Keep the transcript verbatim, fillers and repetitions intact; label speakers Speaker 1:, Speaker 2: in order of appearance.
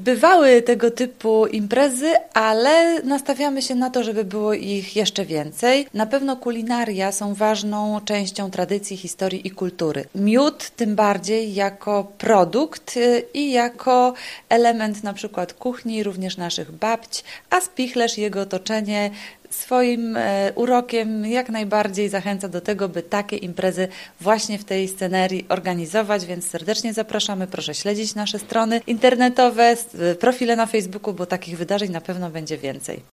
Speaker 1: bywały tego typu imprezy, ale nastawiamy się na to, żeby było ich jeszcze więcej. Na pewno kulinaria są ważną częścią tradycji, historii i kultury. Miód tym bardziej jako produkt i jako element na przykład kuchni, również naszych babć, a spichlerz i jego otoczenie swoim e, urokiem jak najbardziej zachęca do tego, by takie imprezy właśnie w tej scenerii organizować, więc serdecznie zapraszamy. Proszę śledzić nasze strony internetowe, profile na Facebooku, bo takich wydarzeń na pewno będzie więcej.